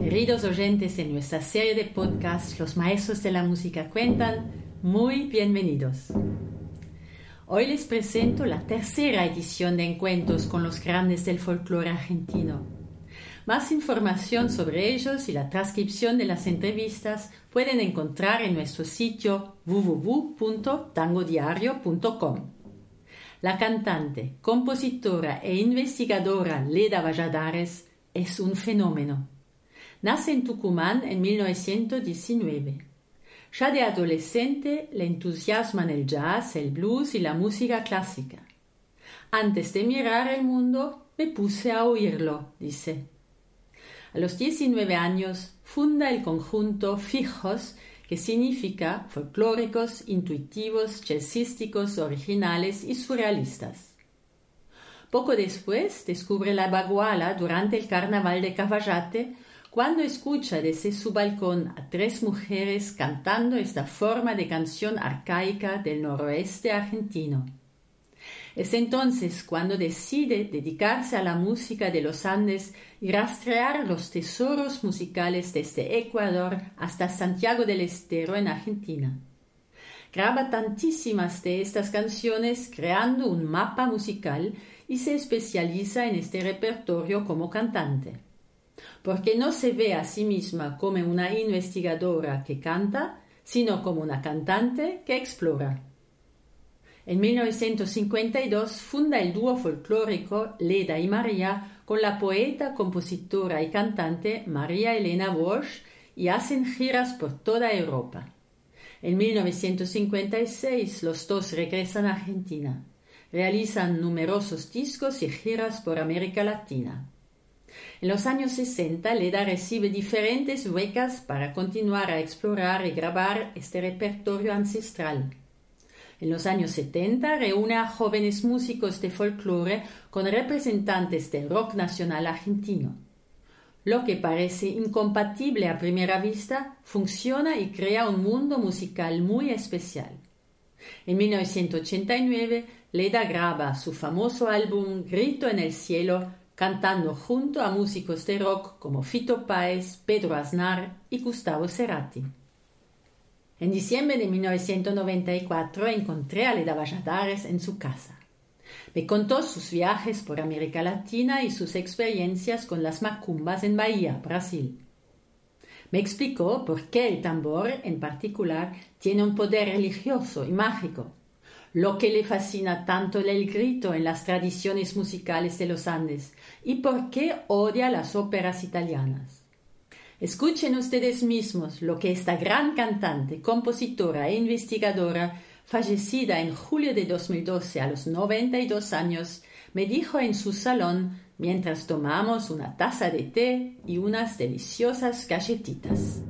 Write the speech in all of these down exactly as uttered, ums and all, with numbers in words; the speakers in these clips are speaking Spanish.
Queridos oyentes de nuestra serie de podcasts Los Maestros de la Música Cuentan, muy bienvenidos. Hoy les presento la tercera edición de Encuentros con los Grandes del Folclore Argentino. Más información sobre ellos y la transcripción de las entrevistas pueden encontrar en nuestro sitio w w w punto tango diario punto com. La cantante, compositora e investigadora Leda Valladares es un fenómeno. Nace en Tucumán en mil novecientos diecinueve. Ya de adolescente le entusiasman el jazz, el blues y la música clásica. Antes de mirar el mundo, me puse a oírlo, dice. A los diecinueve años funda el conjunto Fijos, que significa folclóricos, intuitivos, jazzísticos, originales y surrealistas. Poco después descubre la baguala durante el carnaval de Cafayate, cuando escucha desde su balcón a tres mujeres cantando esta forma de canción arcaica del noroeste argentino. Es entonces cuando decide dedicarse a la música de los Andes y rastrear los tesoros musicales desde Ecuador hasta Santiago del Estero en Argentina. Graba tantísimas de estas canciones creando un mapa musical y se especializa en este repertorio como cantante. Porque no se ve a sí misma como una investigadora que canta, sino como una cantante que explora. En mil novecientos cincuenta y dos funda el dúo folclórico Leda y María con la poeta, compositora y cantante María Elena Walsh y hacen giras por toda Europa. En mil novecientos cincuenta y seis los dos regresan a Argentina. Realizan numerosos discos y giras por América Latina. En los años sesenta, Leda recibe diferentes becas para continuar a explorar y grabar este repertorio ancestral. En los años setenta reúne a jóvenes músicos de folclore con representantes del rock nacional argentino. Lo que parece incompatible a primera vista funciona y crea un mundo musical muy especial. En mil novecientos ochenta y nueve, Leda graba su famoso álbum Grito en el Cielo, cantando junto a músicos de rock como Fito Páez, Pedro Aznar y Gustavo Cerati. En diciembre de mil novecientos noventa y cuatro encontré a Leda Valladares en su casa. Me contó sus viajes por América Latina y sus experiencias con las macumbas en Bahía, Brasil. Me explicó por qué el tambor, en particular, tiene un poder religioso y mágico, lo que le fascina tanto el grito en las tradiciones musicales de los Andes y por qué odia las óperas italianas. Escuchen ustedes mismos lo que esta gran cantante, compositora e investigadora, fallecida en julio de dos mil doce a los noventa y dos años, me dijo en su salón mientras tomamos una taza de té y unas deliciosas galletitas.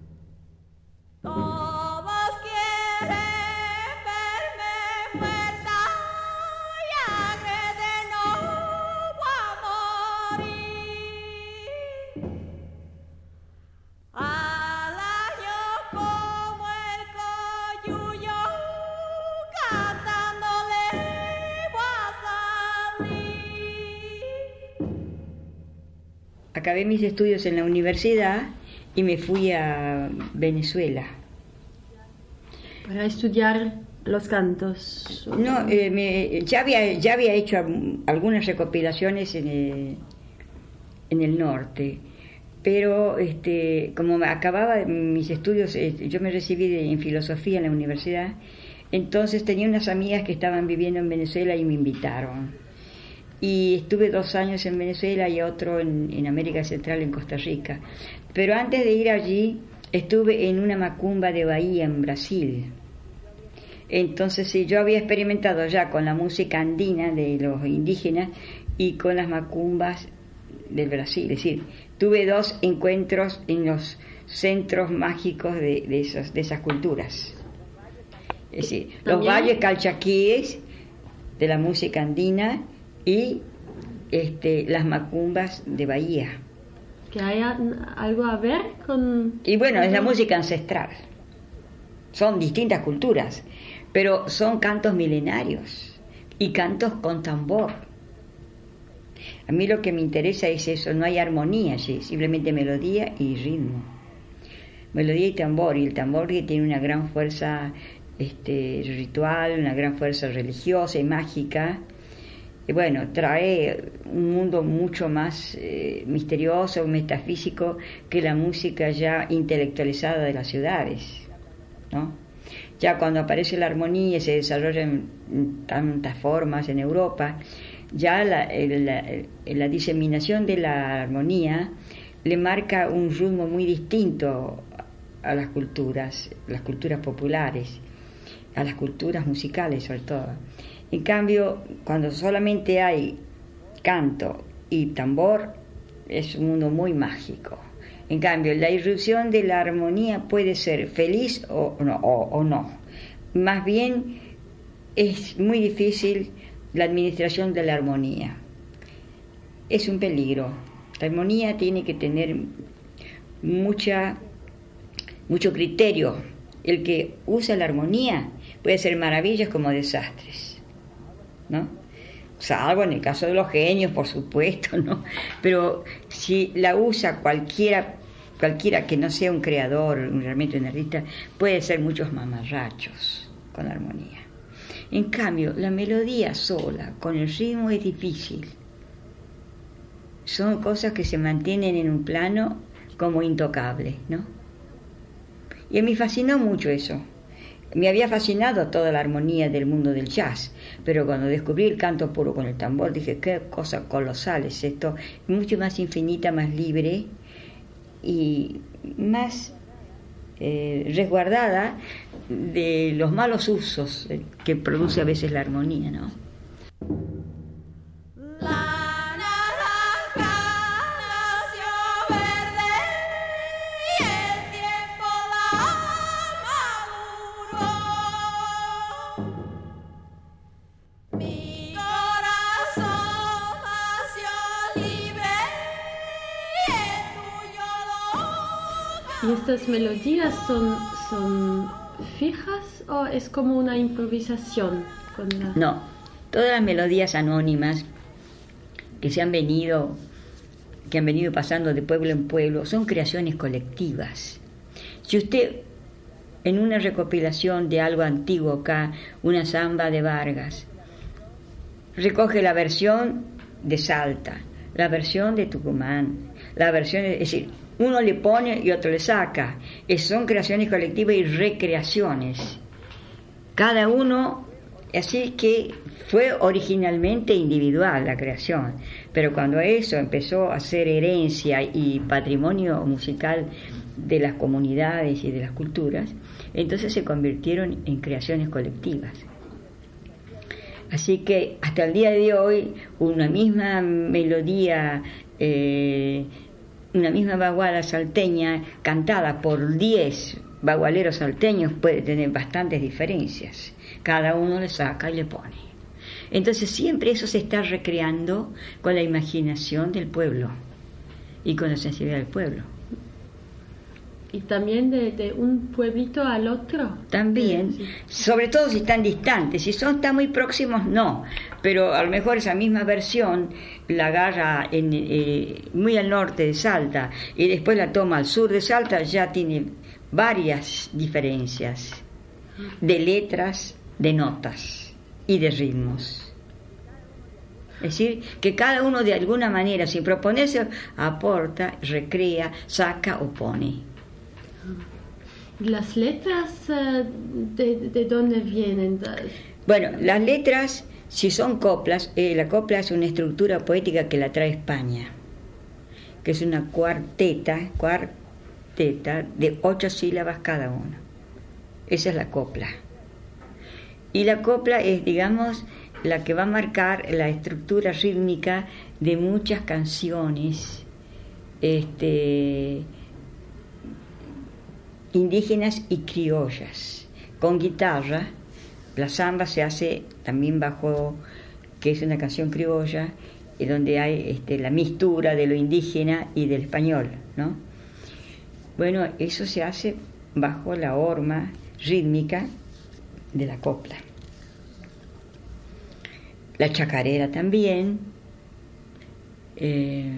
Acabé mis estudios en la universidad y me fui a Venezuela. Para estudiar los cantos. No, eh, me, ya, había, ya había hecho algunas recopilaciones en el, en el norte, pero este, como acababa mis estudios, eh, yo me recibí de, en filosofía en la universidad, entonces tenía unas amigas que estaban viviendo en Venezuela y me invitaron. Y estuve dos años en Venezuela y otro en, en América Central, en Costa Rica. Pero antes de ir allí, estuve en una macumba de Bahía, en Brasil. Entonces, sí, yo había experimentado ya con la música andina de los indígenas y con las macumbas del Brasil. Es decir, tuve dos encuentros en los centros mágicos de, de, esos, de esas culturas. Es decir, los valles calchaquíes de la música andina y este, las macumbas de Bahía. ¿Que haya algo a ver con...? Y bueno, es la música ancestral. Son distintas culturas, pero son cantos milenarios y cantos con tambor. A mí lo que me interesa es eso, no hay armonía allí, simplemente melodía y ritmo. Melodía y tambor, y el tambor que tiene una gran fuerza este, ritual, una gran fuerza religiosa y mágica. Y bueno, trae un mundo mucho más eh, misterioso, metafísico que la música ya intelectualizada de las ciudades, ¿no? Ya cuando aparece la armonía y se desarrolla en tantas formas en Europa, ya la, la, la diseminación de la armonía le marca un ritmo muy distinto a las culturas, las culturas populares, a las culturas musicales sobre todo. En cambio, cuando solamente hay canto y tambor, es un mundo muy mágico. En cambio, la irrupción de la armonía puede ser feliz o no, o, o no. Más bien, es muy difícil la administración de la armonía. Es un peligro. La armonía tiene que tener mucha, mucho criterio. El que usa la armonía puede hacer maravillas como desastres, ¿no? Salvo en el caso de los genios, por supuesto, ¿no? Pero si la usa cualquiera, cualquiera que no sea un creador, realmente un artista, puede ser muchos mamarrachos con la armonía. En cambio, la melodía sola, con el ritmo, es difícil. Son cosas que se mantienen en un plano como intocables, ¿no? Y a mí fascinó mucho eso. Me había fascinado toda la armonía del mundo del jazz, pero cuando descubrí el canto puro con el tambor, dije, qué cosa colosal es esto, mucho más infinita, más libre y más eh, resguardada de los malos usos que produce a veces la armonía, ¿no? ¿Y estas melodías son, son fijas o es como una improvisación? Con la... No, todas las melodías anónimas que se han venido, que han venido pasando de pueblo en pueblo, son creaciones colectivas. Si usted, en una recopilación de algo antiguo acá, una samba de Vargas, recoge la versión de Salta, la versión de Tucumán, la versión, es decir, uno le pone y otro le saca. Es, son creaciones colectivas y recreaciones. Cada uno, así que fue originalmente individual la creación, pero cuando eso empezó a ser herencia y patrimonio musical de las comunidades y de las culturas, entonces se convirtieron en creaciones colectivas. Así que hasta el día de hoy una misma melodía, eh, una misma baguala salteña cantada por diez bagualeros salteños puede tener bastantes diferencias. Cada uno le saca y le pone. Entonces siempre eso se está recreando con la imaginación del pueblo y con la sensibilidad del pueblo. Y también de, de un pueblito al otro. También, sí. Sobre todo si están distantes. Si son tan muy próximos, no. Pero a lo mejor esa misma versión la agarra en, eh, muy al norte de Salta y después la toma al sur de Salta, ya tiene varias diferencias de letras, de notas y de ritmos. Es decir, que cada uno de alguna manera, sin proponerse, aporta, recrea, saca o pone. ¿Las letras de, de dónde vienen? Bueno, las letras, si son coplas, eh, la copla es una estructura poética que la trae España, que es una cuarteta, cuarteta de ocho sílabas cada una. Esa es la copla. Y la copla es, digamos, la que va a marcar la estructura rítmica de muchas canciones este, indígenas y criollas, con guitarra. La samba se hace también bajo, que es una canción criolla, y donde hay este, la mixtura de lo indígena y del español, ¿no? Bueno, eso se hace bajo la horma rítmica de la copla. La chacarera también, eh,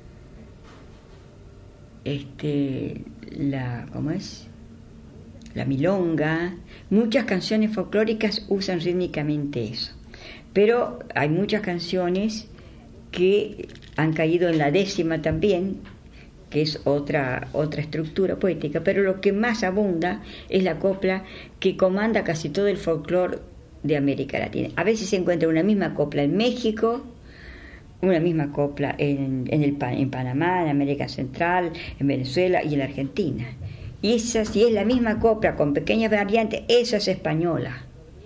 este, la, ¿cómo es? La milonga. Muchas canciones folclóricas usan rítmicamente eso, pero hay muchas canciones que han caído en la décima también, que es otra, otra estructura poética, pero lo que más abunda es la copla, que comanda casi todo el folclore de América Latina. A veces se encuentra una misma copla en México, una misma copla en, en, el, en Panamá, en América Central, en Venezuela y en la Argentina. Y esa, si es la misma copla con pequeñas variantes, esa es española.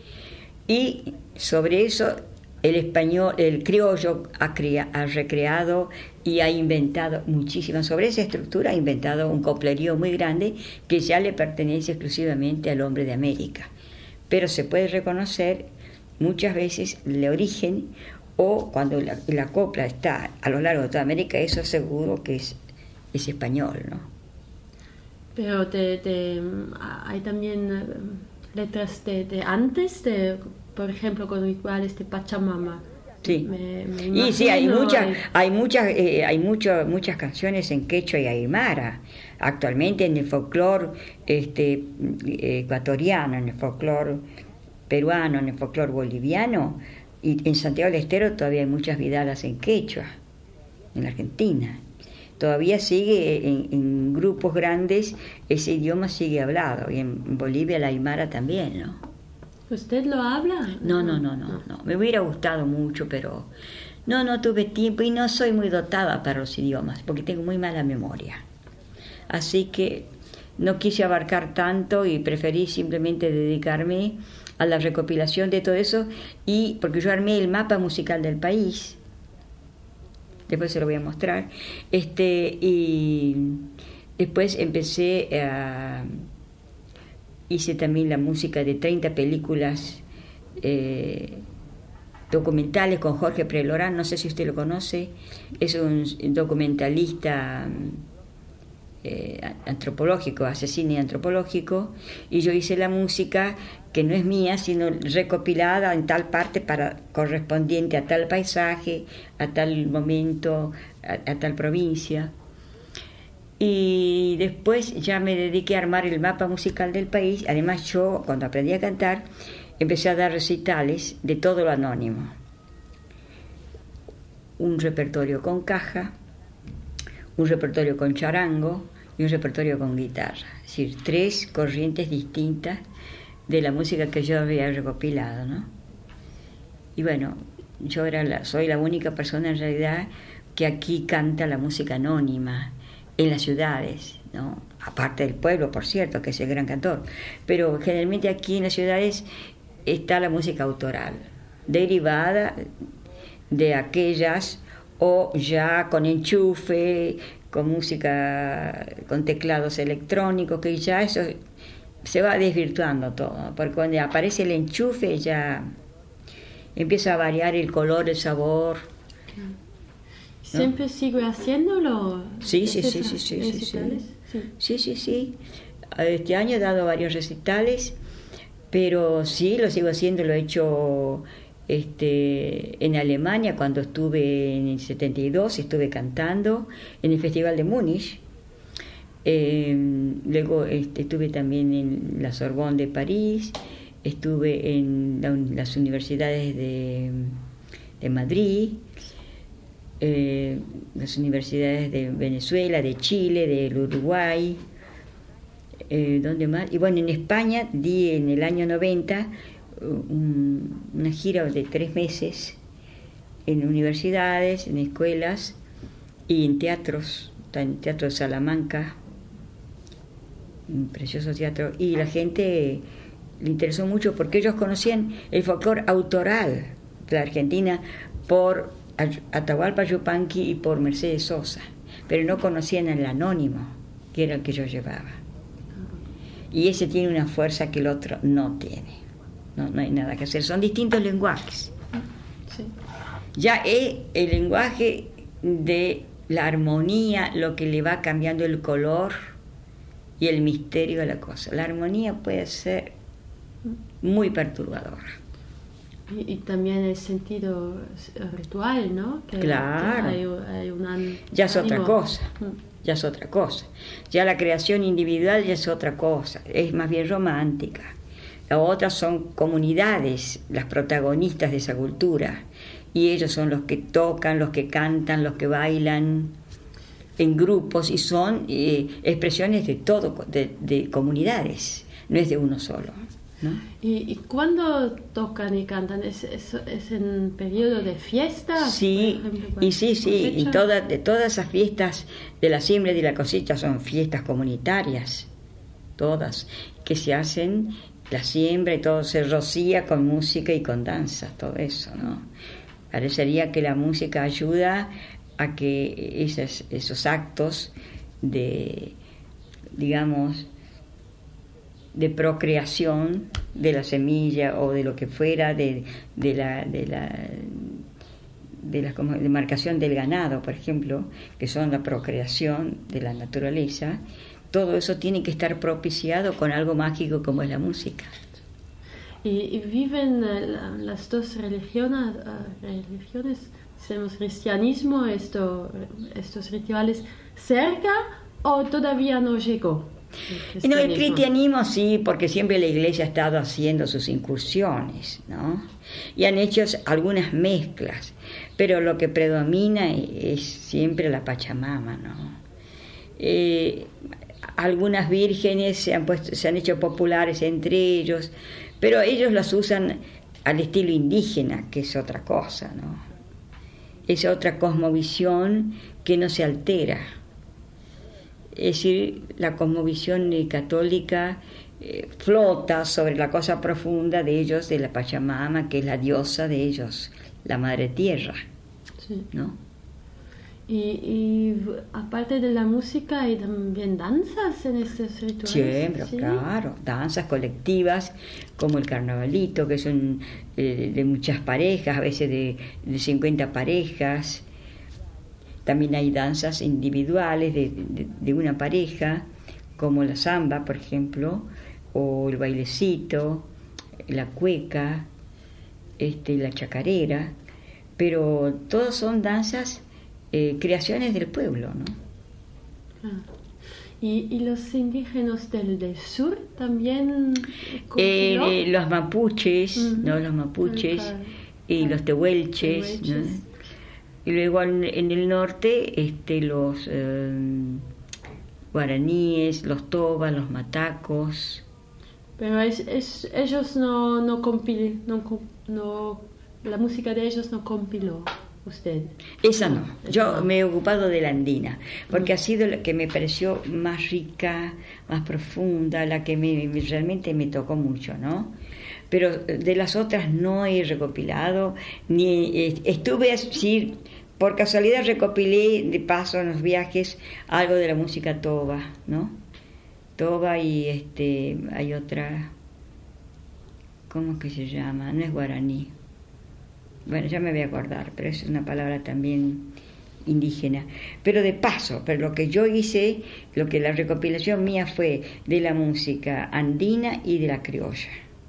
Y sobre eso el español, el criollo ha, crea, ha recreado y ha inventado muchísimas. Sobre esa estructura ha inventado un coplerío muy grande que ya le pertenece exclusivamente al hombre de América. Pero se puede reconocer muchas veces el origen, o cuando la, la copla está a lo largo de toda América, eso seguro que es, es español, ¿no? Pero de, de, hay también letras de, de antes, de, por ejemplo, con rituales de Pachamama. Sí, me, me y sí, hay muchas, hay, hay muchas, eh, hay mucho, muchas canciones en quechua y aymara. Actualmente en el folclore este, ecuatoriano, en el folclore peruano, en el folclore boliviano, y en Santiago del Estero todavía hay muchas vidalas en quechua, en la Argentina. Todavía sigue en, en grupos grandes, ese idioma sigue hablado, y en Bolivia la aymara también, ¿no? ¿Usted lo habla? No, no, no, no, no. Me hubiera gustado mucho, pero no, no tuve tiempo y no soy muy dotada para los idiomas, porque tengo muy mala memoria. Así que no quise abarcar tanto y preferí simplemente dedicarme a la recopilación de todo eso, y porque yo armé el mapa musical del país, después se lo voy a mostrar, este, y después empecé a... hice también la música de treinta películas eh, documentales con Jorge Prelorán, no sé si usted lo conoce, es un documentalista eh, antropológico, asesino y antropológico, y yo hice la música que no es mía, sino recopilada en tal parte para correspondiente a tal paisaje, a tal momento, a, a tal provincia. Y después ya me dediqué a armar el mapa musical del país. Además, yo, cuando aprendí a cantar, empecé a dar recitales de todo lo anónimo. Un repertorio con caja, un repertorio con charango y un repertorio con guitarra. Es decir, tres corrientes distintas de la música que yo había recopilado, ¿no? Y bueno, yo era la, soy la única persona en realidad que aquí canta la música anónima en las ciudades, ¿no? Aparte del pueblo, por cierto, que es el gran cantor, pero generalmente aquí en las ciudades está la música autoral, derivada de aquellas o ya con enchufe, con música, con teclados electrónicos, que ya eso se va desvirtuando todo, porque cuando aparece el enchufe ya empieza a variar el color, el sabor. ¿Siempre ¿no? sigue haciéndolo? Sí, sí, sí, sí, sí, sí, sí. Sí, sí, sí. Este año he dado varios recitales, pero sí, lo sigo haciendo, lo he hecho este, en Alemania cuando estuve en el setenta y dos, estuve cantando en el Festival de Múnich. Eh, luego este, estuve también en la Sorbonne de París, estuve en la, las universidades de, de Madrid, eh, las universidades de Venezuela, de Chile, del Uruguay, eh, ¿dónde más? Y bueno, en España di en el año noventa un, una gira de tres meses en universidades, en escuelas y en teatros, en Teatro de Salamanca, un precioso teatro, y la gente le interesó mucho porque ellos conocían el folclore autoral de la Argentina por Atahualpa Yupanqui y por Mercedes Sosa, pero no conocían el anónimo, que era el que yo llevaba, y ese tiene una fuerza que el otro no tiene. No, no hay nada que hacer, son distintos lenguajes. Sí. Ya es el lenguaje de la armonía lo que le va cambiando el color y el misterio de la cosa. La armonía puede ser muy perturbadora. Y, y también el sentido ritual, ¿no? Que, claro. Que hay, hay una, ya es otra ánimo. cosa, ya es otra cosa. Ya la creación individual ya es otra cosa, es más bien romántica. Las otras son comunidades, las protagonistas de esa cultura. Y ellos son los que tocan, los que cantan, los que bailan en grupos y son eh, expresiones de todo, de, de comunidades, no es de uno solo, ¿no? ¿Y, y cuándo tocan y cantan? ¿Es, es, es en periodo de fiesta? Sí, y sí, sí, y toda, de todas esas fiestas de la siembra y de la cosecha son fiestas comunitarias, todas, que se hacen la siembra y todo se rocía con música y con danza, todo eso, ¿no? Parecería que la música ayuda a que esos, esos actos de, digamos, de procreación de la semilla o de lo que fuera, de, de la, de la, de la como, demarcación del ganado, por ejemplo, que son la procreación de la naturaleza, todo eso tiene que estar propiciado con algo mágico como es la música. ¿Y, y viven uh, las dos religiones, uh, religiones, tenemos cristianismo, esto, estos rituales cerca o todavía no llegó? El no, el cristianismo sí, porque siempre la iglesia ha estado haciendo sus incursiones, ¿no? Y han hecho algunas mezclas, pero lo que predomina es siempre la Pachamama, ¿no? Eh, algunas vírgenes se han puesto, se han hecho populares entre ellos, pero ellos las usan al estilo indígena, que es otra cosa, ¿no? Es otra cosmovisión que no se altera. Es decir, la cosmovisión católica eh, flota sobre la cosa profunda de ellos, de la Pachamama, que es la diosa de ellos, la Madre Tierra, sí. ¿no? Y, y aparte de la música, ¿hay también danzas en estos rituales? Siempre, ¿sí? Claro, danzas colectivas como el carnavalito, que son eh, de muchas parejas, a veces de, de cincuenta parejas. También hay danzas individuales de, de, de una pareja, como la samba, por ejemplo, o el bailecito, la cueca, este, la chacarera, pero todas son danzas Eh, creaciones del pueblo, ¿no? Ah. ¿Y, y los indígenas del, del sur también? Eh, eh, los mapuches, uh-huh. ¿no? Los mapuches ah, y ah, los tehuelches, ¿no? Y luego en, en el norte este, los eh, guaraníes, los tobas, los matacos. Pero es, es, ellos no, no compil, no, no, la música de ellos no compiló. Usted. Esa no, yo me he ocupado de la andina, porque ha sido la que me pareció más rica, más profunda, la que me, realmente me tocó mucho, ¿no? Pero de las otras no he recopilado, ni estuve así, por casualidad recopilé de paso en los viajes algo de la música toba, ¿no? Toba y este, hay otra, ¿cómo es que se llama? No es guaraní. Bueno, ya me voy a acordar, pero es una palabra también indígena. Pero de paso, pero lo que yo hice, lo que la recopilación mía fue de la música andina y de la criolla.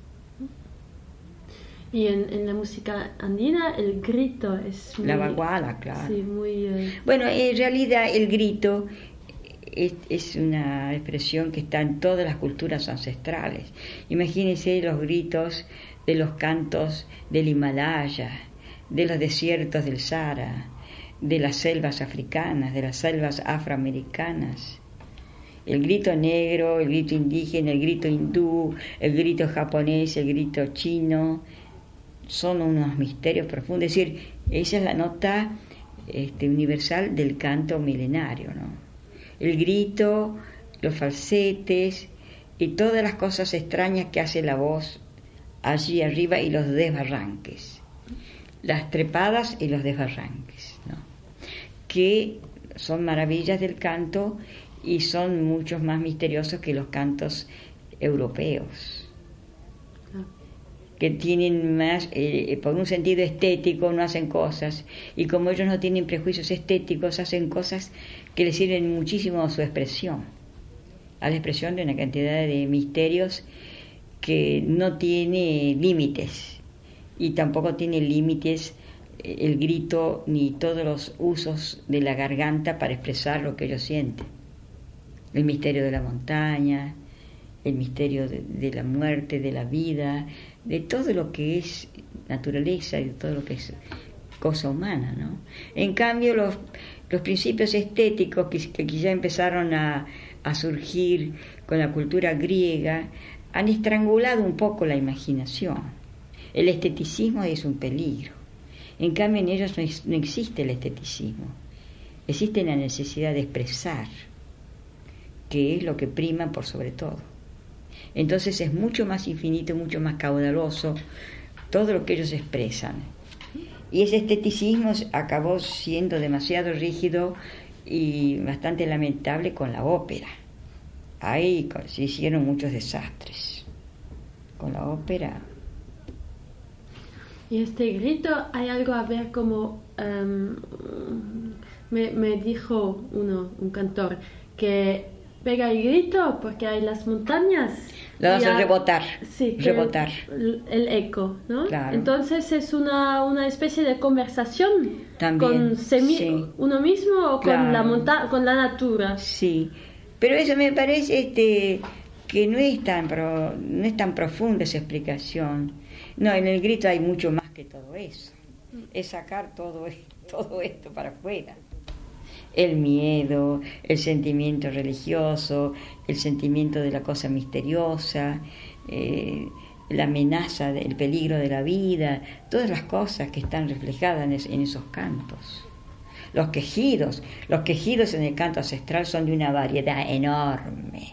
Y en, en la música andina el grito es muy... La baguala, claro. Sí, muy... Uh... Bueno, en realidad el grito es, es una expresión que está en todas las culturas ancestrales. Imagínense los gritos de los cantos del Himalaya, de los desiertos del Sahara, de las selvas africanas, de las selvas afroamericanas. El grito negro, el grito indígena, el grito hindú, el grito japonés, el grito chino, son unos misterios profundos. Es decir, esa es la nota este, universal del canto milenario, ¿no? El grito, los falsetes y todas las cosas extrañas que hace la voz allí arriba y los desbarranques, las trepadas y los desbarranques, ¿no? Que son maravillas del canto y son muchos más misteriosos que los cantos europeos, que tienen más, eh, por un sentido estético, no hacen cosas, y como ellos no tienen prejuicios estéticos, hacen cosas que les sirven muchísimo a su expresión, a la expresión de una cantidad de misterios que no tiene límites, y tampoco tiene límites el grito ni todos los usos de la garganta para expresar lo que ellos sienten. El misterio de la montaña, el misterio de, de la muerte, de la vida, de todo lo que es naturaleza y de todo lo que es cosa humana, ¿no? En cambio, los, los principios estéticos que, que quizá empezaron a, a surgir con la cultura griega han estrangulado un poco la imaginación. El esteticismo es un peligro. En cambio, en ellos no, es, no existe el esteticismo. Existe la necesidad de expresar, que es lo que prima por sobre todo. Entonces es mucho más infinito, mucho más caudaloso todo lo que ellos expresan. Y ese esteticismo acabó siendo demasiado rígido y bastante lamentable con la ópera. Ahí se hicieron muchos desastres. Con la ópera. Y este grito hay algo a ver como um, me, me dijo uno, un cantor, que pega el grito porque hay las montañas. Lo hace rebotar. Sí, rebotar. El, el eco, ¿no? Claro. Entonces es una, una especie de conversación también, con semi, sí. uno mismo o claro. con la monta con la natura. Sí, pero eso me parece este que no es tan pro, no es tan profunda esa explicación. No, en el grito hay mucho más que todo eso. Es sacar todo, todo esto para afuera. El miedo, el sentimiento religioso, el sentimiento de la cosa misteriosa, eh, la amenaza, el peligro de la vida, todas las cosas que están reflejadas en, es, en esos cantos. Los quejidos, los quejidos en el canto ancestral son de una variedad enorme.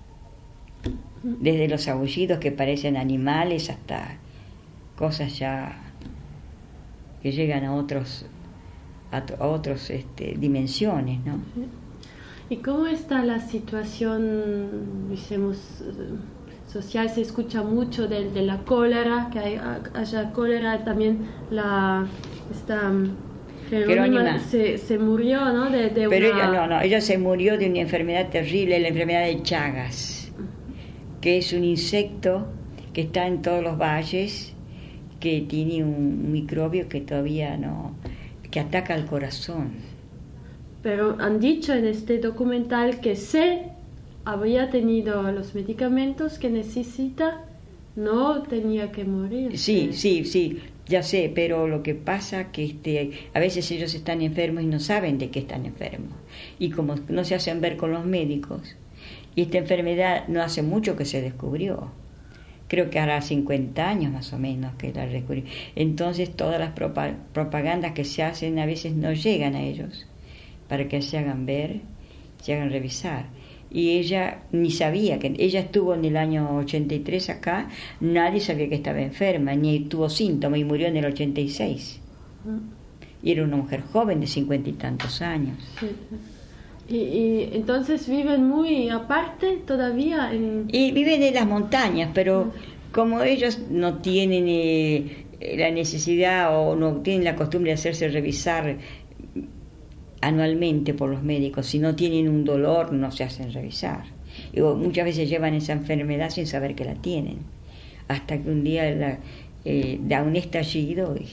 Desde los aullidos que parecen animales hasta cosas ya que llegan a otros a, a otros este, dimensiones, ¿no? ¿Y cómo está la situación, digamos, social? Se escucha mucho de, de la cólera, que hay, haya cólera, también la esta Jerónima se, se murió, ¿no? De, de Pero una... ella no, no, ella se murió de una enfermedad terrible, la enfermedad de Chagas, que es un insecto que está en todos los valles, que tiene un microbio que todavía no, que ataca al corazón. Pero han dicho en este documental que se había tenido los medicamentos que necesita, no tenía que morir. Sí, sí, sí, ya sé, pero lo que pasa que este, a veces ellos están enfermos y no saben de qué están enfermos. Y como no se hacen ver con los médicos, y esta enfermedad no hace mucho que se descubrió. Creo que hará cincuenta años más o menos que la descubrió. Entonces todas las propagandas que se hacen a veces no llegan a ellos para que se hagan ver, se hagan revisar. Y ella ni sabía, que ella estuvo en el año ochenta y tres acá, nadie sabía que estaba enferma, ni tuvo síntomas, y murió en el ochenta y seis. Y era una mujer joven de cincuenta y tantos años. Sí. Y, y entonces viven muy aparte todavía en... Y viven en las montañas, pero como ellos no tienen eh, la necesidad o no tienen la costumbre de hacerse revisar anualmente por los médicos, si no tienen un dolor no se hacen revisar. Y muchas veces llevan esa enfermedad sin saber que la tienen, hasta que un día la, eh, da un estallido y...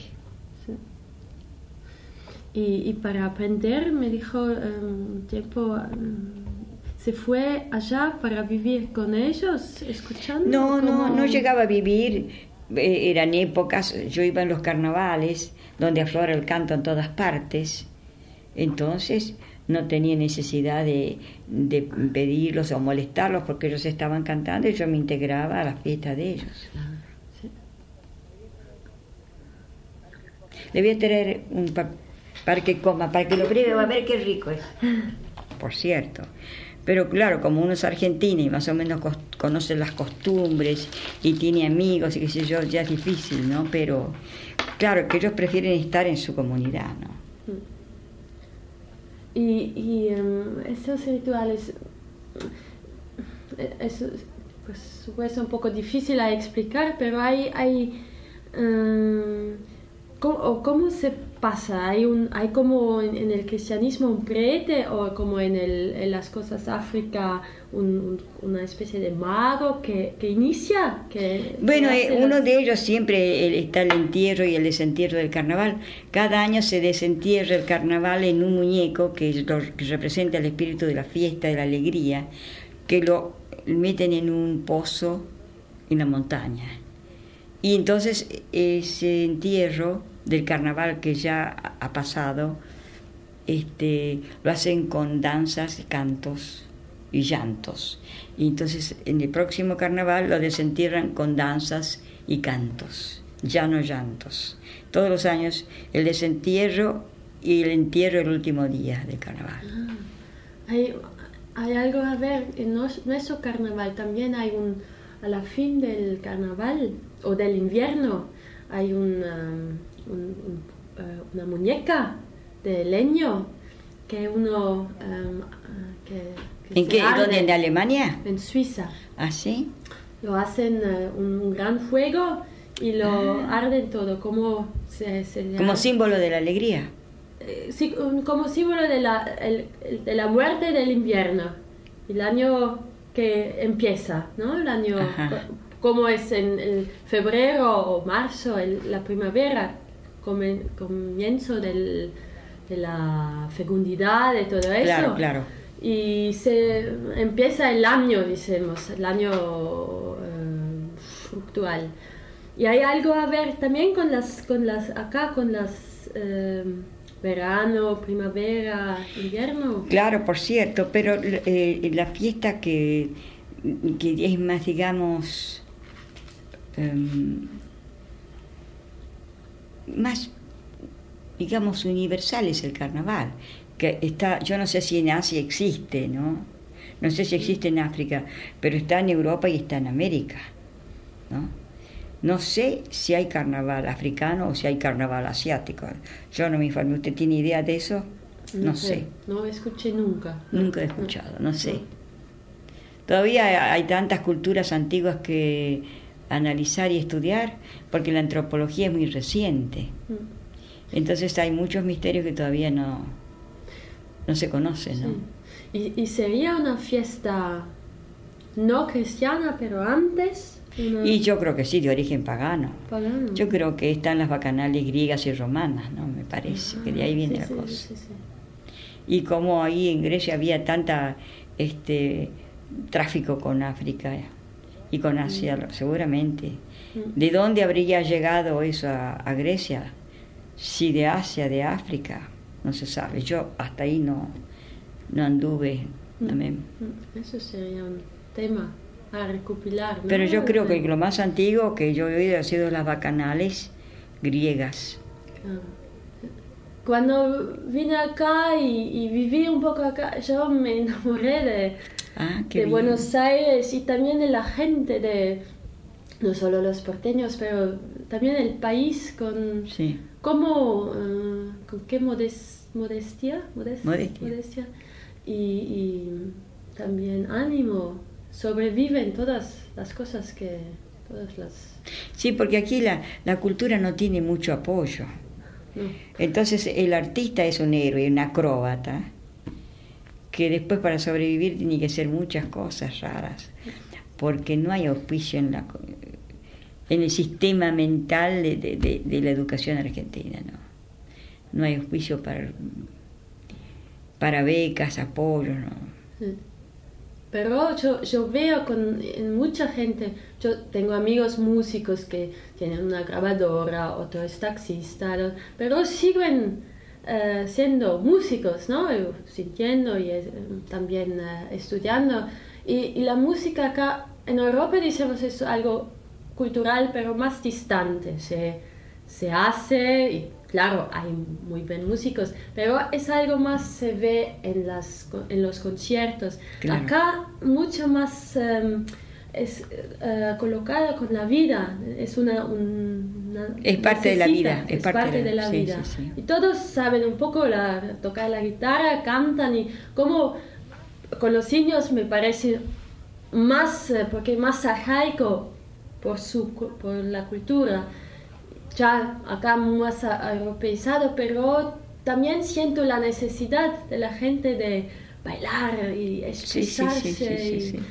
Y, y para aprender, me dijo un um, tiempo, um, ¿se fue allá para vivir con ellos, escuchando? No, ¿Cómo? no, no llegaba a vivir, eh, eran épocas, yo iba en los carnavales, donde aflora el canto en todas partes, entonces no tenía necesidad de, de pedirlos o molestarlos porque ellos estaban cantando y yo me integraba a la fiesta de ellos. Sí. Le voy a traer un papel para que coma, para que lo pruebe, a ver qué rico es. Por cierto. Pero claro, como uno es argentino y más o menos conoce las costumbres y tiene amigos y qué sé yo, ya es difícil, ¿no? Pero claro, que ellos prefieren estar en su comunidad, ¿no? Y, y um, esos rituales, eso, pues, es un poco difícil a explicar, pero hay... hay um, ¿cómo, cómo se pasa? ¿Hay, un, hay como en, en el cristianismo un prete o como en, el, en las cosas África un, un, una especie de mago que, que inicia? Que, bueno, que eh, uno las... de ellos siempre está el entierro y el desentierro del carnaval. Cada año se desentierra el carnaval en un muñeco que, lo, que representa el espíritu de la fiesta, de la alegría, que lo meten en un pozo en la montaña. Y entonces ese entierro del carnaval que ya ha pasado, este, lo hacen con danzas, cantos y llantos. Y entonces en el próximo carnaval lo desentierran con danzas y cantos, ya no llantos. Todos los años el desentierro y el entierro el último día del carnaval. Ah, hay, hay algo a ver, en nuestro carnaval también hay un, a la fin del carnaval o del invierno, hay una, un, un, uh, una muñeca de leño que uno... Um, uh, que, que ¿En qué? ¿Dónde? ¿En Alemania? En Suiza. ¿Ah, sí? Lo hacen uh, un, un gran fuego y lo ah. arden todo, como... Se, se como arde. Símbolo de la alegría. Eh, sí, um, como símbolo de la, el, de la muerte del invierno. El año que empieza, ¿no? El año... Ajá. Como es en, en febrero o marzo, el, la primavera, come, comienzo del, de la fecundidad, de todo eso. Claro, claro. Y se empieza el año, decimos, el año eh, fructual. Y hay algo a ver también con las, con las acá, con las eh, verano, primavera, invierno. Claro, por cierto, pero eh, la fiesta que, que es más, digamos... Um, más, digamos, universal es el carnaval, que está, yo no sé si en Asia existe, ¿no? No sé si existe en África, pero está en Europa y está en América, ¿no? No sé si hay carnaval africano o si hay carnaval asiático. Yo no me informé. ¿Usted tiene idea de eso? No, no sé. sé. No escuché nunca. Nunca he escuchado, no sé. Todavía hay tantas culturas antiguas que analizar y estudiar, porque la antropología es muy reciente. Entonces hay muchos misterios que todavía no, no se conocen, ¿no? Sí. ¿Y, y sería una fiesta no cristiana, pero antes? Una... Y yo creo que sí, de origen pagano. Pagano. Yo creo que están las bacanales griegas y romanas, ¿no? Me parece, ah, que de ahí viene sí, la sí, cosa. Sí, sí. Y como ahí en Grecia había tanta este tráfico con África y con Asia, mm. seguramente. Mm. ¿De dónde habría llegado eso a, a Grecia? Si de Asia, de África, no se sabe. Yo hasta ahí no, no anduve. Mm. No me... Eso sería un tema a recopilar, ¿no? Pero yo creo que lo más antiguo que yo he oído ha sido las bacanales griegas. Ah. Cuando vine acá y, y viví un poco acá, yo me enamoré de, ah, qué de bien. Buenos Aires y también de la gente, de no solo los porteños, pero también el país con sí. cómo, uh, con qué modes, modestia, modest, modestia, modestia y, y también ánimo, sobreviven todas las cosas que, todas las... Sí, porque aquí la, la cultura no tiene mucho apoyo. No. Entonces el artista es un héroe, un acróbata, que después para sobrevivir tiene que hacer muchas cosas raras, porque no hay auspicio en, la, en el sistema mental de, de, de, de la educación argentina, ¿no? No hay auspicio para, para becas, apoyo, ¿no? Sí. Pero yo, yo veo con en mucha gente, yo tengo amigos músicos que tienen una grabadora, otro es taxista, pero siguen uh, siendo músicos, ¿no? Sintiendo y eh, también uh, estudiando. Y, y la música acá en Europa, decimos, es algo cultural, pero más distante. Se, se hace, y claro, hay muy buenos músicos, pero es algo más se ve en, las, en los conciertos. Claro. Acá mucho más um, es uh, colocada con la vida, es una, un, una es parte de la vida, es, es parte, parte de la, de la sí, vida. Sí, sí. Y todos saben un poco la, tocar la guitarra, cantan y como con los niños me parece más, porque más arcaico por, su, por la cultura. ya acá más a- europeizado, pero también siento la necesidad de la gente de bailar y Sí, sí, expresarse. sí, sí, sí, y- sí.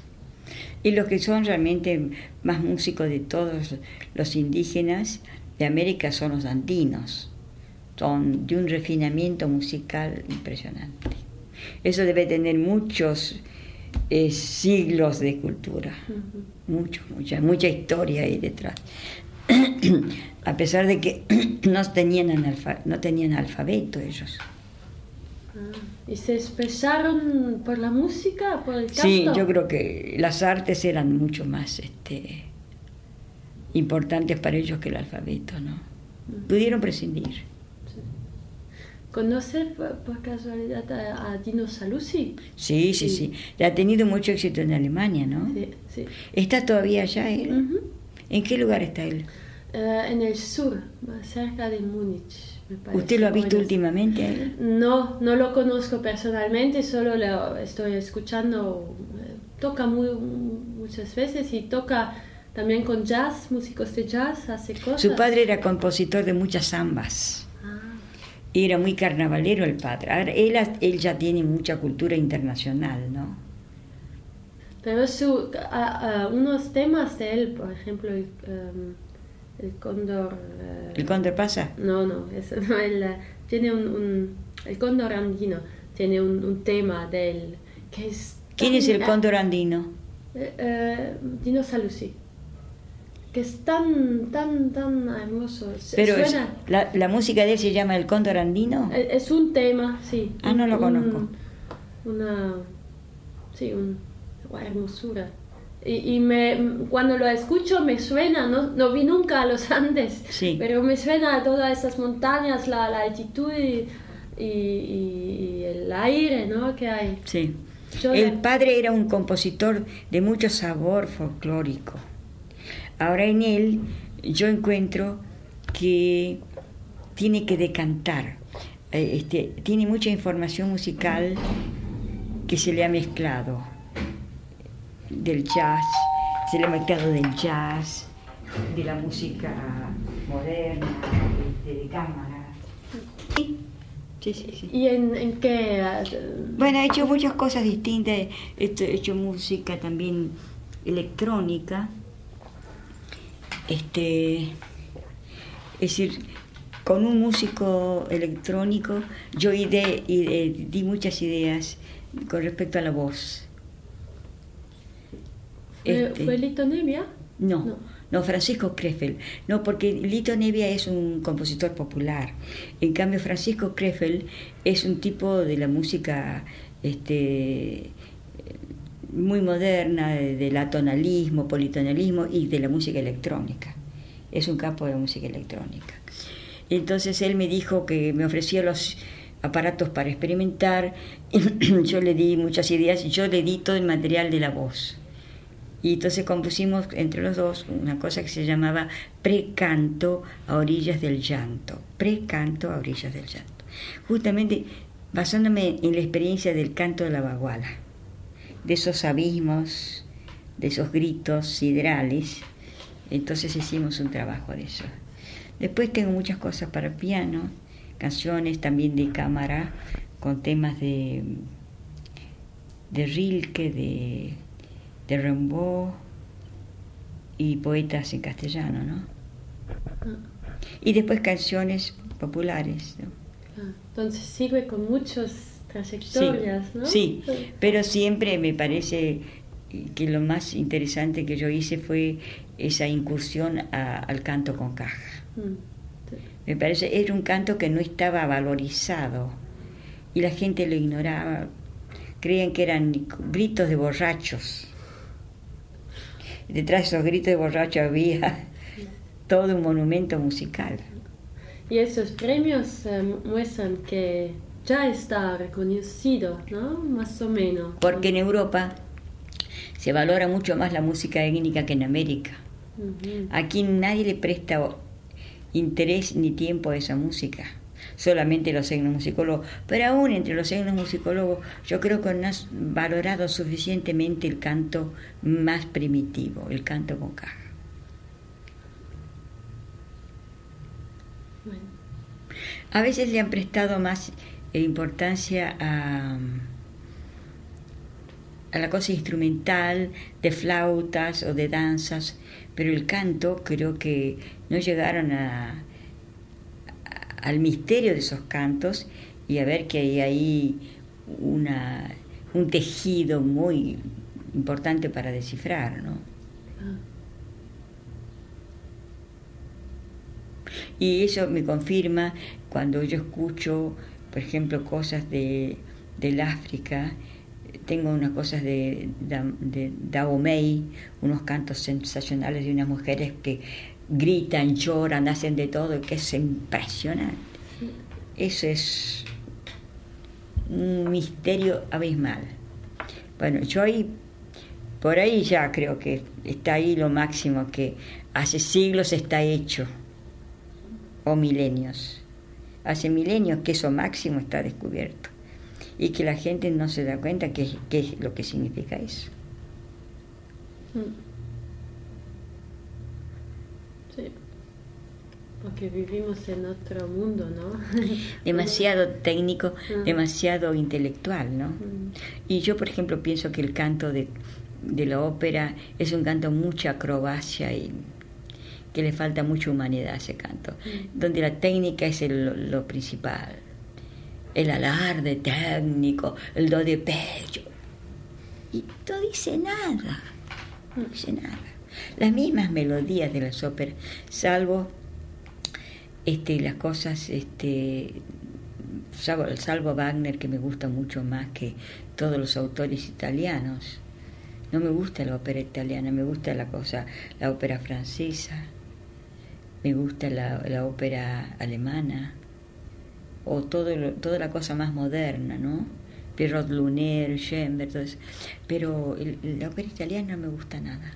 Y los que son realmente más músicos de todos los indígenas de América son los andinos. Son de un refinamiento musical impresionante. Eso debe tener muchos eh, siglos de cultura. Ujú. Mucho, mucha, mucha historia ahí detrás. A pesar de que no tenían, analfa- no tenían alfabeto ellos. Ah, ¿y se expresaron por la música, por el canto? Sí, yo creo que las artes eran mucho más este, importantes para ellos que el alfabeto, ¿no? Pudieron prescindir. ¿Conoce por, por casualidad a, a Dino Saluzzi? Sí, sí, Sí. sí. Ha tenido mucho éxito en Alemania, ¿no? Sí, sí. ¿Está todavía allá él? Ujú. ¿En qué lugar está él? Eh, en el sur, más cerca de Múnich, me parece. ¿Usted lo ha visto Bueno, últimamente a él? No, no lo conozco personalmente, solo lo estoy escuchando. eh, Toca muy, muchas veces y toca también con jazz, músicos de jazz, hace cosas. Su padre era compositor de muchas zambas. Ah, Era muy carnavalero el padre. Ahora, él, él ya tiene mucha cultura internacional, ¿no? pero su, a- a unos temas de él, por ejemplo, el, em, el cóndor. eh, ¿El cóndor pasa? No, no, eso no, él, eh, tiene un, un- el cóndor andino, tiene un, un tema de él que es. ¿Quién tan- es el cóndor andino? Eh, eh, Dino Saluzzi, que es tan, tan, tan hermoso. Se- Pero es- suena, la, la música de él se llama el cóndor andino. eh, es un tema, sí. Ah, no lo un- conozco. Una, sí, un, una hermosura. Y, y me, cuando lo escucho me suena, no, no vi nunca a los Andes, Sí. pero me suena a todas esas montañas, la, la altitud y, y, y- y el aire, ¿no? Que hay. Sí. Yo El la- padre era un compositor de mucho sabor folclórico. Ahora en él yo encuentro que tiene que decantar. Eh, Este, tiene mucha información musical que se le ha mezclado del jazz, se le ha mezclado del jazz, de la música moderna, de, de cámara. Sí, sí, sí. sí. ¿Y en, en qué? eh, Bueno, ha hecho muchas cosas distintas, he hecho música también electrónica, este, es decir, con un músico electrónico yo ide- ide- di muchas ideas con respecto a la voz. ¿Fue, Este, ¿fue Lito Nebbia? no, No. no, Francisco Krefeld. No, porque Lito Nebbia es un compositor popular. En cambio, Francisco Krefeld es un tipo de la música este, muy moderna, de- del atonalismo, politonalismo y de la música electrónica. Es un campo de la música electrónica. Entonces él me dijo que me ofrecía los aparatos para experimentar. Yo le di muchas ideas y yo le di todo el material de la voz. Y entonces compusimos entre los dos una cosa que se llamaba Precanto a orillas del llanto. Precanto a orillas del llanto. Justamente basándome en la experiencia del canto de la baguala, de esos abismos, de esos gritos siderales. Entonces hicimos un trabajo de eso. Después tengo muchas cosas para piano, canciones también de cámara, con temas de, de Rilke, de... de Rimbaud y poetas en castellano, ¿no? Y después canciones populares, ¿no? Ah, entonces sigue con muchas trayectorias, Sí, ¿no? sí, pero siempre me parece que lo más interesante que yo hice fue esa incursión a- al canto con caja. Mm, sí. Me parece, era un canto que no estaba valorizado y la gente lo ignoraba, creían que eran gritos de borrachos. Detrás de esos gritos de borracho había todo un monumento musical. Y esos premios eh, muestran que ya está reconocido, ¿no? Más o menos. Porque en Europa se valora mucho más la música étnica que en América. Ujú. Aquí nadie le presta interés ni tiempo a esa música, solamente los etnomusicólogos. Pero aún entre los etnomusicólogos yo creo que no has valorado suficientemente el canto más primitivo, el canto con caja. A veces le han prestado más importancia a, a la cosa instrumental, de flautas o de danzas, pero el canto creo que no llegaron a, a, al misterio de esos cantos y a ver que hay ahí una, un tejido muy importante para descifrar, ¿no? Ah. Y eso me confirma cuando yo escucho, por ejemplo, cosas de del África. Tengo unas cosas de, de, de Dahomey, unos cantos sensacionales de unas mujeres que gritan, lloran, hacen de todo, que es impresionante. Eso es un misterio abismal. Bueno, yo ahí, por ahí ya creo que está ahí lo máximo que hace siglos está hecho, o milenios. Hace milenios que eso máximo está descubierto y que la gente no se da cuenta qué que es lo que significa eso. Sí, porque vivimos en otro mundo, ¿no? Demasiado técnico, uh-huh. demasiado intelectual, ¿no? Uh-huh. Y yo, por ejemplo, pienso que el canto de, de la ópera es un canto mucha acrobacia y que le falta mucha humanidad a ese canto, uh-huh. donde la técnica es el, lo principal. El alarde técnico, el do de pecho. Y no dice nada, no dice nada. Las mismas melodías de las óperas, salvo este, las cosas, este, salvo, salvo Wagner, que me gusta mucho más que todos los autores italianos. No me gusta la ópera italiana, me gusta la cosa, la ópera francesa, me gusta la, la ópera alemana. O todo lo, toda la cosa más moderna, ¿no? Pierrot Lunaire, Schoenberg, todo eso. Pero el, la ópera italiana no me gusta nada.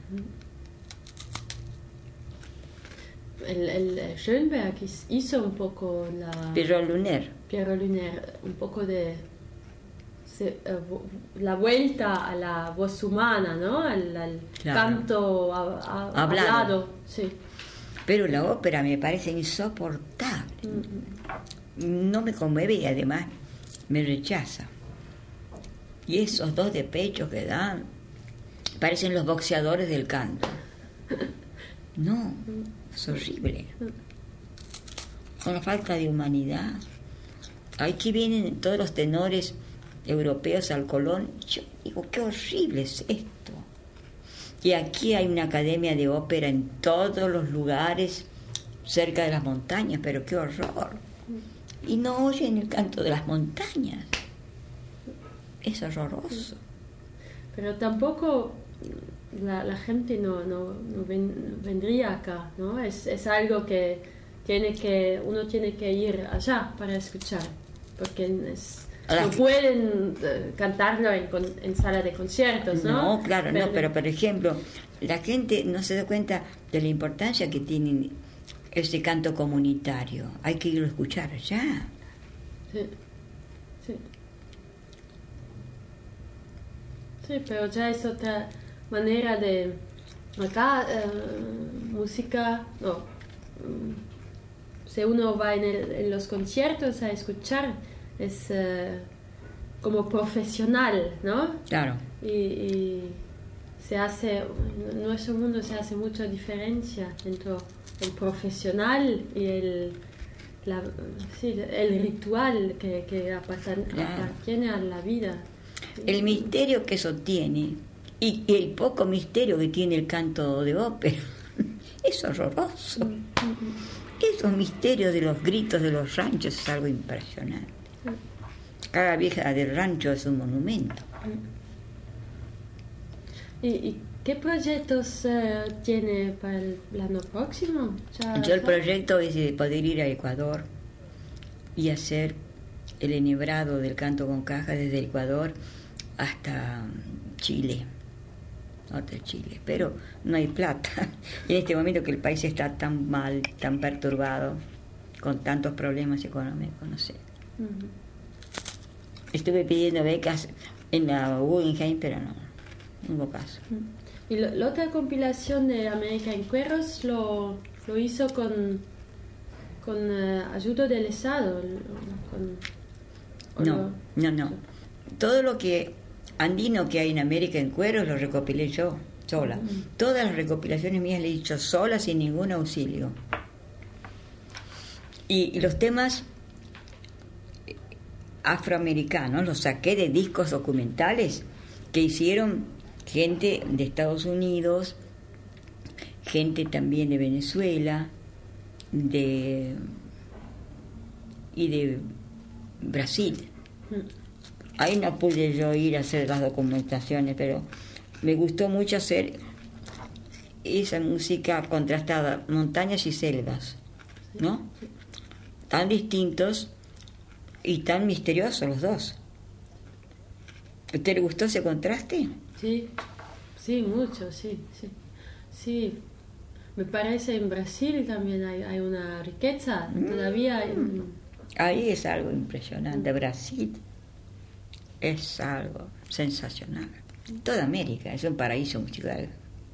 El, el Schoenberg hizo un poco la... Pierrot Lunaire. Pierrot Lunaire, un poco de... Se, uh, la vuelta a la voz humana, ¿no? Al, al claro. canto a, a, hablado. hablado. Sí. Pero la ópera me parece insoportable. Mm-hmm. No me conmueve y además me rechaza. Y esos dos de pecho que dan parecen los boxeadores del canto. No, es horrible. Con la falta de humanidad. Aquí vienen todos los tenores europeos al Colón. Yo digo, qué horrible es esto. Y aquí hay una academia de ópera en todos los lugares cerca de las montañas, pero qué horror. Y no oyen el canto de las montañas. Es horroroso. Pero tampoco la, la gente no, no, no, ven, no vendría acá, ¿no? Es, es algo que, tiene que uno tiene que ir allá para escuchar, porque es, no pueden uh, cantarlo en, en sala de conciertos, ¿no? No, claro, pero, no, pero por ejemplo, la gente no se da cuenta de la importancia que tienen este canto comunitario. Hay que irlo a escuchar ya. Sí, sí. Sí, pero ya es otra manera de... Acá, uh, música... No. Um, si uno va en, el, en los conciertos a escuchar, es uh, como profesional, ¿no? Claro. Y, y se hace... En nuestro mundo se hace mucha diferencia entre el profesional y el, la, sí, el ritual que, que aparte, claro. appartiene a la vida. El misterio que eso tiene y el poco misterio que tiene el canto de ópera es horroroso. Mm-hmm. Esos misterios de los gritos de los ranchos es algo impresionante. Cada vieja del rancho es un monumento. ¿Y, y qué proyectos uh, tiene para el año próximo? ¿Ya Yo el proyecto es de poder ir a Ecuador y hacer el enhebrado del canto con caja desde Ecuador hasta Chile, hasta Chile, pero no hay plata. En este momento que el país está tan mal, tan perturbado, con tantos problemas económicos, no sé. Uh-huh. Estuve pidiendo becas en la Guggenheim, pero no, no hubo caso. Uh-huh. Y lo, la otra compilación de América en Cueros lo, lo hizo con, con uh, ayuda del Estado. Con, no, no, no. Todo lo que andino que hay en América en cuero lo recopilé yo, sola. Mm. Todas las recopilaciones mías le he hecho sola, sin ningún auxilio. Y, y los temas afroamericanos los saqué de discos documentales que hicieron gente de Estados Unidos, gente también de Venezuela, de y de Brasil. Ahí no pude yo ir a hacer las documentaciones, pero me gustó mucho hacer esa música contrastada, montañas y selvas, ¿no? Tan distintos y tan misteriosos los dos. ¿Te gustó ese contraste? Sí, sí, mucho, sí, sí. Sí, me parece en Brasil también hay, hay una riqueza, mm. todavía... En... Ahí es algo impresionante, Brasil es algo sensacional. Toda América es un paraíso musical.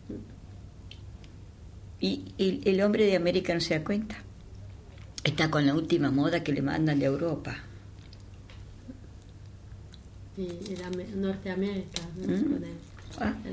Y, y el hombre de América no se da cuenta. Está con la última moda que le mandan de Europa. Y, y la Norteamérica, ¿no? Mm. Con el, ah. el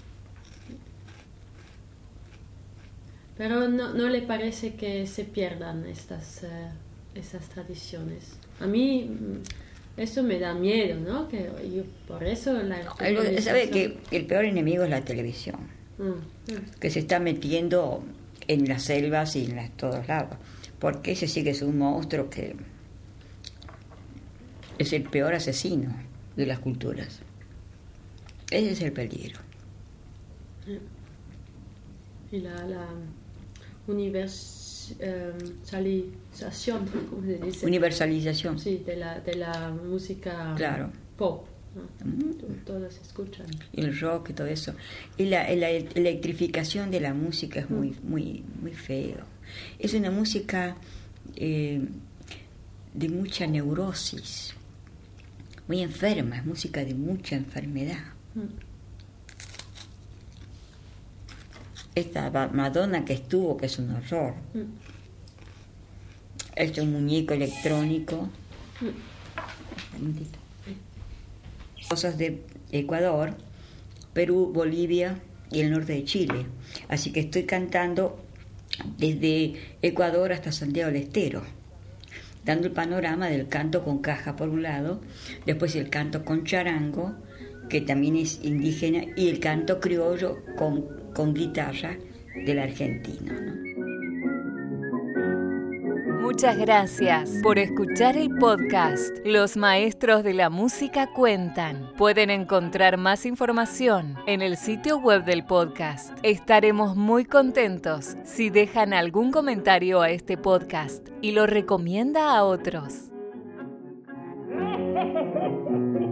Pero no, no le parece que se pierdan estas, uh, esas tradiciones. A mí eso me da miedo, ¿no? Que yo, por eso la... No, sabe que el peor enemigo es la televisión, mm. Mm. que se está metiendo en las selvas y en las, todos lados. Porque ese sí que es un monstruo que es el peor asesino de las culturas. Ese es el peligro. Y la, la universalización, ¿cómo se dice? Universalización. Sí, de la, de la música claro. pop, ¿no? Mm. Todos escuchan. Y el rock y todo eso. Y la, la electrificación de la música es muy, muy, muy feo. Es una música eh, de mucha neurosis, muy enferma, es música de mucha enfermedad. Mm. Esta Madonna que estuvo, que es un horror. Mm. Es un muñeco electrónico. Mm. Cosas de Ecuador, Perú, Bolivia y el norte de Chile. Así que estoy cantando desde Ecuador hasta Santiago del Estero, dando el panorama del canto con caja por un lado, después el canto con charango, que también es indígena, y el canto criollo con, con guitarra del argentino, ¿no? Muchas gracias por escuchar el podcast Los Maestros de la Música Cuentan. Pueden encontrar más información en el sitio web del podcast. Estaremos muy contentos si dejan algún comentario a este podcast y lo recomienda a otros.